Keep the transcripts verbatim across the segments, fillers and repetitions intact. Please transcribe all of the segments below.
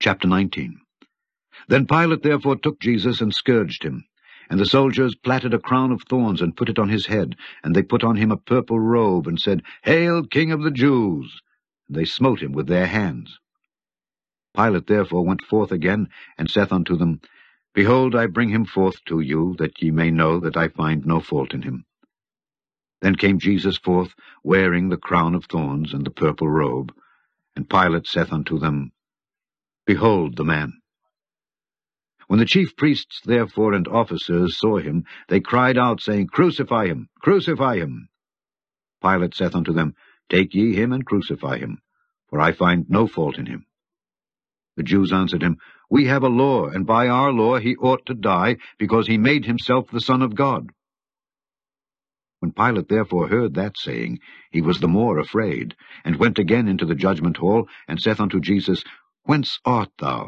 Chapter nineteen. Then Pilate therefore took Jesus and scourged him. And the soldiers platted a crown of thorns and put it on his head, and they put on him a purple robe, and said, Hail, King of the Jews! And they smote him with their hands. Pilate therefore went forth again, and saith unto them, Behold, I bring him forth to you, that ye may know that I find no fault in him. Then came Jesus forth, wearing the crown of thorns and the purple robe. And Pilate saith unto them, Behold the man. When the chief priests therefore and officers saw him, they cried out, saying, Crucify him, crucify him. Pilate saith unto them, Take ye him and crucify him, for I find no fault in him. The Jews answered him, We have a law, and by our law he ought to die, because he made himself the Son of God. When Pilate therefore heard that saying, he was the more afraid, and went again into the judgment hall, and saith unto Jesus, Whence art thou?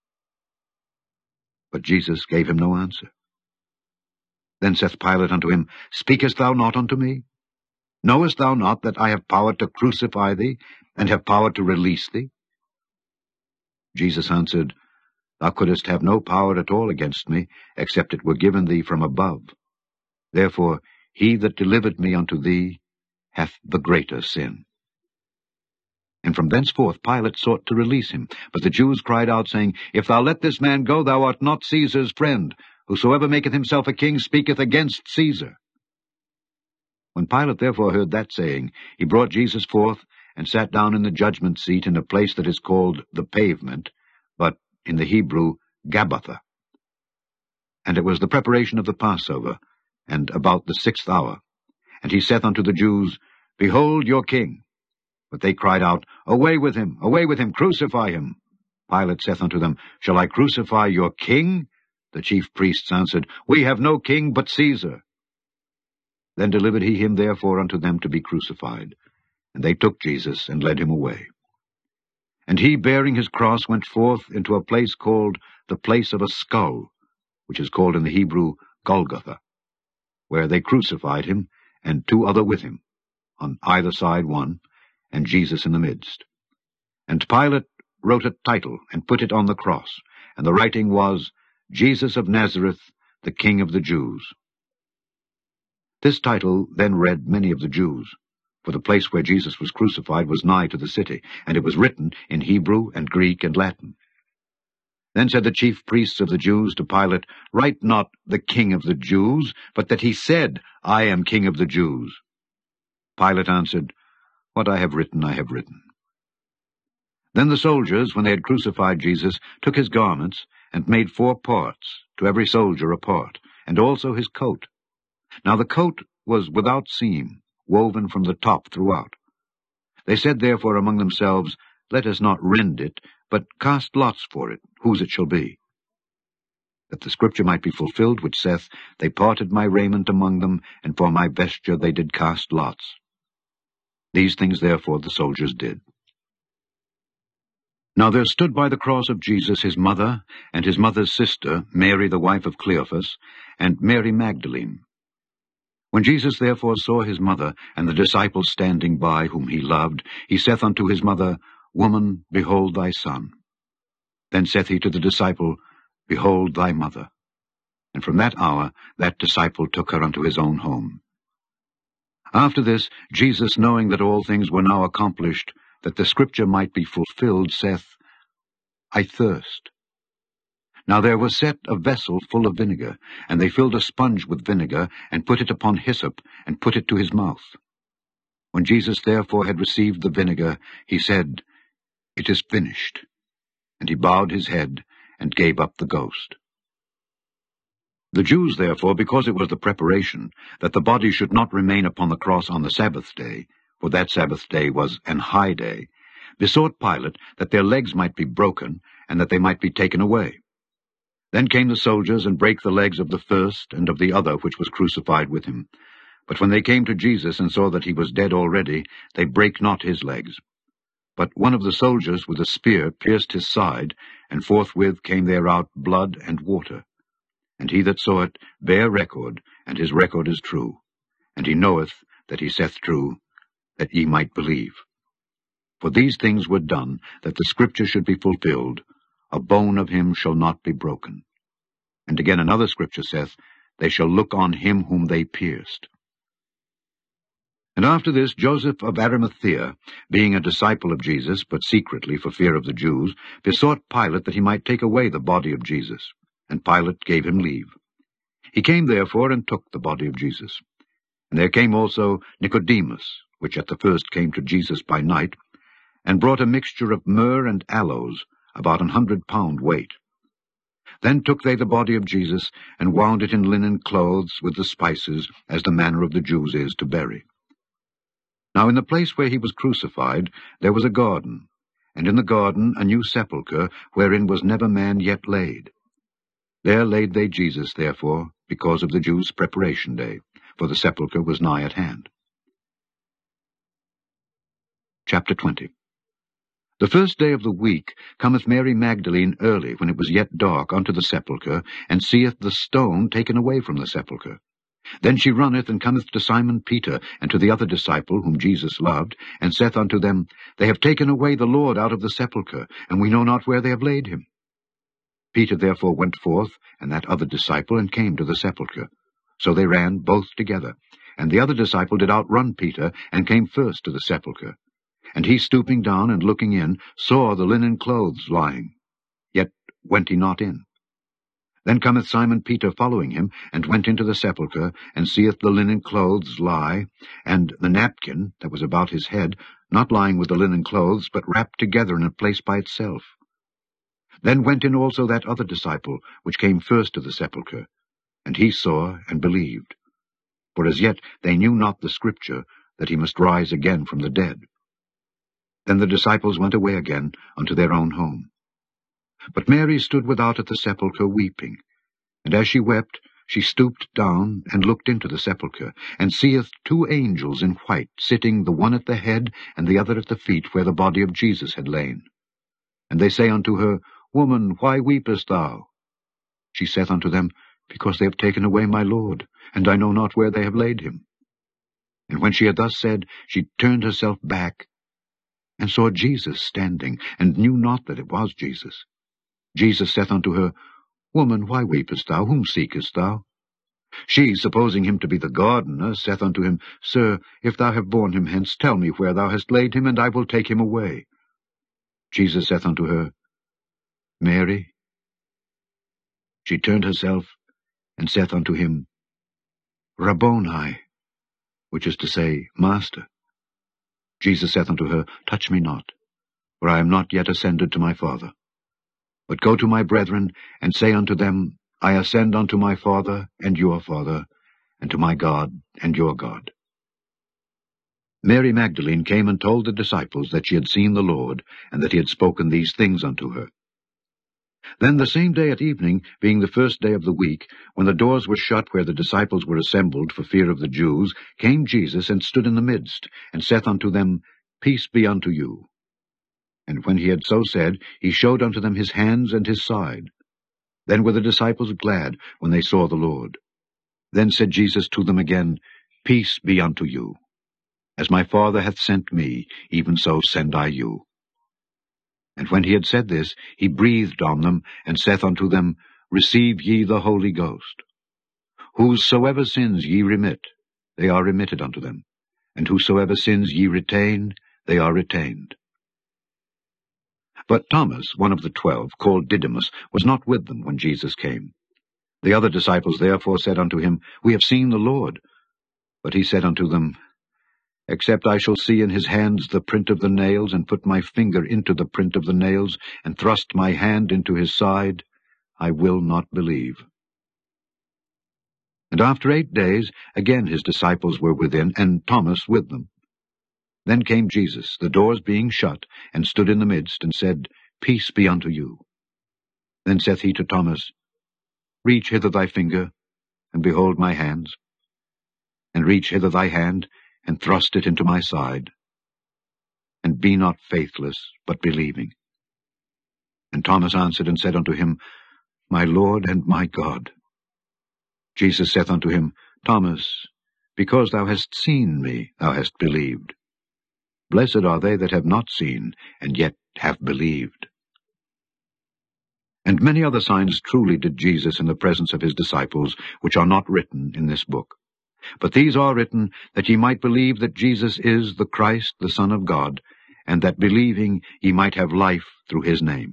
But Jesus gave him no answer. Then saith Pilate unto him, Speakest thou not unto me? Knowest thou not that I have power to crucify thee, and have power to release thee? Jesus answered, Thou couldst have no power at all against me, except it were given thee from above. Therefore he that delivered me unto thee hath the greater sin. And from thenceforth Pilate sought to release him. But the Jews cried out, saying, If thou let this man go, thou art not Caesar's friend. Whosoever maketh himself a king speaketh against Caesar. When Pilate therefore heard that saying, he brought Jesus forth, and sat down in the judgment seat in a place that is called the Pavement, but in the Hebrew Gabbatha. And it was the preparation of the Passover, and about the sixth hour. And he saith unto the Jews, Behold your king. But they cried out, Away with him, away with him, crucify him. Pilate saith unto them, Shall I crucify your king? The chief priests answered, We have no king but Caesar. Then delivered he him therefore unto them to be crucified. And they took Jesus, and led him away. And he, bearing his cross, went forth into a place called the place of a skull, which is called in the Hebrew Golgotha, where they crucified him, and two other with him, on either side one, and Jesus in the midst. And Pilate wrote a title, and put it on the cross, and the writing was, Jesus of Nazareth, the King of the Jews. This title then read many of the Jews, for the place where Jesus was crucified was nigh to the city, and it was written in Hebrew and Greek and Latin. Then said the chief priests of the Jews to Pilate, Write not the King of the Jews, but that he said, I am King of the Jews. Pilate answered, What I have written, I have written. Then the soldiers, when they had crucified Jesus, took his garments, and made four parts, to every soldier a part, and also his coat. Now the coat was without seam, woven from the top throughout. They said therefore among themselves, Let us not rend it, but cast lots for it, whose it shall be. That the scripture might be fulfilled, which saith, They parted my raiment among them, and for my vesture they did cast lots. These things therefore the soldiers did. Now there stood by the cross of Jesus his mother, and his mother's sister, Mary the wife of Cleophas, and Mary Magdalene. When Jesus therefore saw his mother, and the disciples standing by, whom he loved, he saith unto his mother, Woman, behold thy son. Then saith he to the disciple, Behold thy mother. And from that hour that disciple took her unto his own home. After this, Jesus, knowing that all things were now accomplished, that the scripture might be fulfilled, saith, I thirst. Now there was set a vessel full of vinegar, and they filled a sponge with vinegar, and put it upon hyssop, and put it to his mouth. When Jesus therefore had received the vinegar, he said, It is finished. And he bowed his head, and gave up the ghost. The Jews therefore, because it was the preparation, that the body should not remain upon the cross on the Sabbath day, for that Sabbath day was an high day, besought Pilate that their legs might be broken, and that they might be taken away. Then came the soldiers, and brake the legs of the first and of the other which was crucified with him. But when they came to Jesus, and saw that he was dead already, they brake not his legs. But one of the soldiers with a spear pierced his side, and forthwith came there out blood and water. And he that saw it bare record, and his record is true. And he knoweth that he saith true, that ye might believe. For these things were done, that the scripture should be fulfilled, a bone of him shall not be broken. And again another scripture saith, They shall look on him whom they pierced. And after this Joseph of Arimathea, being a disciple of Jesus, but secretly for fear of the Jews, besought Pilate that he might take away the body of Jesus. And Pilate gave him leave. He came therefore and took the body of Jesus. And there came also Nicodemus, which at the first came to Jesus by night, and brought a mixture of myrrh and aloes, about an hundred pound weight. Then took they the body of Jesus, and wound it in linen clothes with the spices, as the manner of the Jews is to bury. Now in the place where he was crucified there was a garden, and in the garden a new sepulchre, wherein was never man yet laid. There laid they Jesus, therefore, because of the Jews' preparation day, for the sepulchre was nigh at hand. Chapter twenty. The first day of the week cometh Mary Magdalene early, when it was yet dark, unto the sepulchre, and seeth the stone taken away from the sepulchre. Then she runneth, and cometh to Simon Peter, and to the other disciple, whom Jesus loved, and saith unto them, They have taken away the Lord out of the sepulchre, and we know not where they have laid him. Peter therefore went forth, and that other disciple, and came to the sepulchre. So they ran both together. And the other disciple did outrun Peter, and came first to the sepulchre. And he, stooping down and looking in, saw the linen clothes lying, yet went he not in. Then cometh Simon Peter following him, and went into the sepulchre, and seeth the linen clothes lie, and the napkin that was about his head, not lying with the linen clothes, but wrapped together in a place by itself. Then went in also that other disciple, which came first to the sepulchre, and he saw and believed. For as yet they knew not the scripture, that he must rise again from the dead. Then the disciples went away again unto their own home. But Mary stood without at the sepulchre weeping. And as she wept, she stooped down, and looked into the sepulchre, and seeth two angels in white, sitting, the one at the head, and the other at the feet, where the body of Jesus had lain. And they say unto her, Woman, why weepest thou? She saith unto them, Because they have taken away my Lord, and I know not where they have laid him. And when she had thus said, she turned herself back, and saw Jesus standing, and knew not that it was Jesus. Jesus saith unto her, Woman, why weepest thou? Whom seekest thou? She, supposing him to be the gardener, saith unto him, Sir, if thou have borne him hence, tell me where thou hast laid him, and I will take him away. Jesus saith unto her, Mary. She turned herself, and saith unto him, Rabboni, which is to say, Master. Jesus saith unto her, Touch me not, for I am not yet ascended to my Father. But go to my brethren, and say unto them, I ascend unto my Father and your Father, and to my God and your God. Mary Magdalene came and told the disciples that she had seen the Lord, and that he had spoken these things unto her. Then the same day at evening, being the first day of the week, when the doors were shut where the disciples were assembled for fear of the Jews, came Jesus and stood in the midst, and saith unto them, Peace be unto you. And when he had so said, he showed unto them his hands and his side. Then were the disciples glad when they saw the Lord. Then said Jesus to them again, Peace be unto you. As my Father hath sent me, even so send I you. And when he had said this, he breathed on them, and saith unto them, Receive ye the Holy Ghost. Whosoever sins ye remit, they are remitted unto them, and whosoever sins ye retain, they are retained. But Thomas, one of the twelve, called Didymus, was not with them when Jesus came. The other disciples therefore said unto him, We have seen the Lord. But he said unto them, Except I shall see in his hands the print of the nails, and put my finger into the print of the nails, and thrust my hand into his side, I will not believe. And after eight days again his disciples were within, and Thomas with them. Then came Jesus, the doors being shut, and stood in the midst, and said, Peace be unto you. Then saith he to Thomas, Reach hither thy finger, and behold my hands, and reach hither thy hand, and thrust it into my side, and be not faithless, but believing. And Thomas answered and said unto him, My Lord and my God. Jesus saith unto him, Thomas, because thou hast seen me, thou hast believed. Blessed are they that have not seen, and yet have believed. And many other signs truly did Jesus in the presence of his disciples, which are not written in this book. But these are written, that ye might believe that Jesus is the Christ, the Son of God, and that believing ye might have life through his name.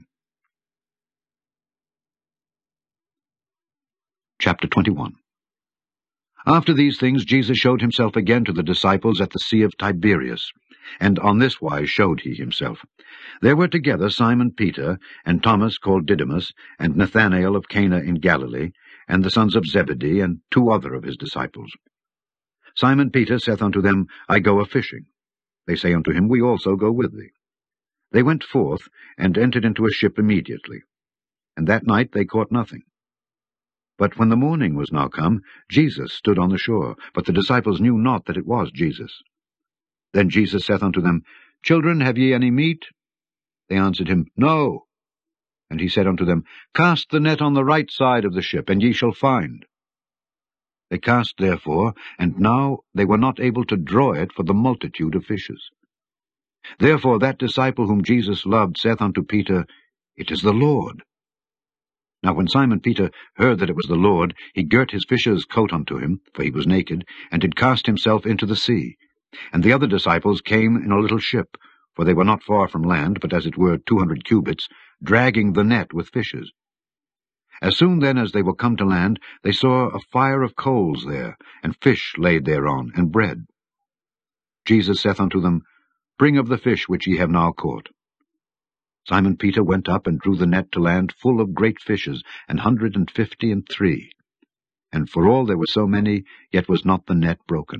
Chapter twenty-one. After these things Jesus showed himself again to the disciples at the Sea of Tiberias, and on this wise showed he himself. There were together Simon Peter, and Thomas called Didymus, and Nathanael of Cana in Galilee, and the sons of Zebedee, and two other of his disciples. Simon Peter saith unto them, I go a-fishing. They say unto him, We also go with thee. They went forth, and entered into a ship immediately. And that night they caught nothing. But when the morning was now come, Jesus stood on the shore, but the disciples knew not that it was Jesus. Then Jesus saith unto them, Children, have ye any meat? They answered him, No. And he said unto them, Cast the net on the right side of the ship, and ye shall find. They cast therefore, and now they were not able to draw it for the multitude of fishes. Therefore that disciple whom Jesus loved saith unto Peter, It is the Lord. Now when Simon Peter heard that it was the Lord, he girt his fisher's coat unto him, for he was naked, and did cast himself into the sea. And the other disciples came in a little ship, for they were not far from land, but as it were two hundred cubits, dragging the net with fishes. As soon then as they were come to land, they saw a fire of coals there, and fish laid thereon, and bread. Jesus saith unto them, Bring of the fish which ye have now caught. Simon Peter went up and drew the net to land full of great fishes, an hundred and fifty and three. And for all there were so many, yet was not the net broken.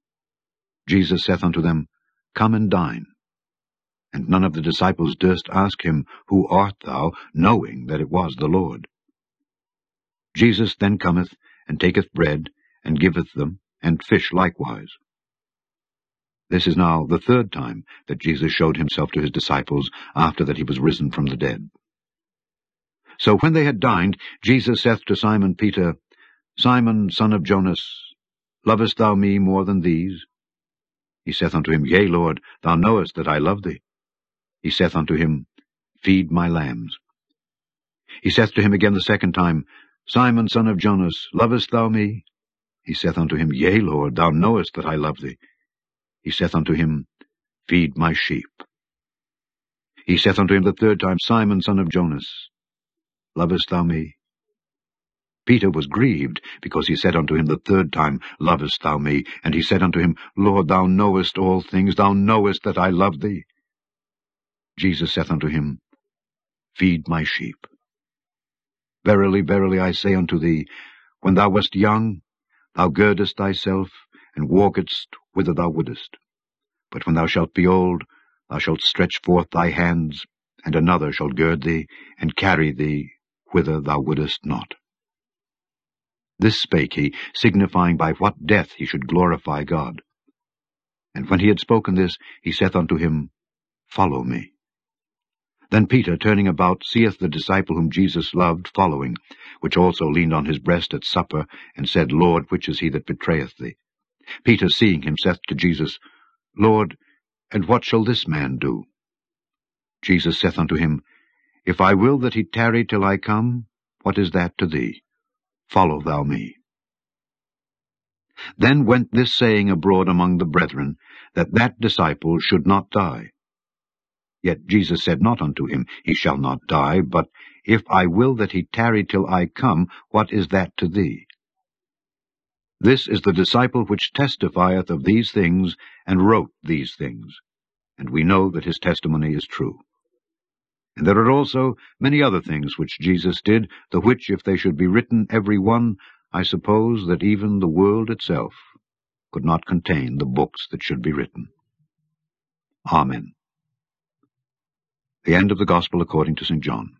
Jesus saith unto them, Come and dine. And none of the disciples durst ask him, Who art thou? Knowing that it was the Lord. Jesus then cometh, and taketh bread, and giveth them, and fish likewise. This is now the third time that Jesus showed himself to his disciples, after that he was risen from the dead. So when they had dined, Jesus saith to Simon Peter, Simon, son of Jonas, lovest thou me more than these? He saith unto him, Yea, Lord, thou knowest that I love thee. He saith unto him, Feed my lambs. He saith to him again the second time, Simon, son of Jonas, lovest thou me? He saith unto him, Yea, Lord, thou knowest that I love thee. He saith unto him, Feed my sheep. He saith unto him the third time, Simon, son of Jonas, lovest thou me? Peter was grieved, because he said unto him the third time, Lovest thou me? And he said unto him, Lord, thou knowest all things, thou knowest that I love thee. Jesus saith unto him, Feed my sheep. Verily, verily, I say unto thee, when thou wast young, thou girdest thyself, and walkest whither thou wouldest. But when thou shalt be old, thou shalt stretch forth thy hands, and another shall gird thee, and carry thee whither thou wouldest not. This spake he, signifying by what death he should glorify God. And when he had spoken this, he saith unto him, Follow me. Then Peter, turning about, seeth the disciple whom Jesus loved following, which also leaned on his breast at supper, and said, Lord, which is he that betrayeth thee? Peter, seeing him, saith to Jesus, Lord, and what shall this man do? Jesus saith unto him, If I will that he tarry till I come, what is that to thee? Follow thou me. Then went this saying abroad among the brethren, that that disciple should not die. Yet Jesus said not unto him, He shall not die, but, If I will that he tarry till I come, what is that to thee? This is the disciple which testifieth of these things, and wrote these things, and we know that his testimony is true. And there are also many other things which Jesus did, the which, if they should be written every one, I suppose that even the world itself could not contain the books that should be written. Amen. The end of the Gospel according to Saint John.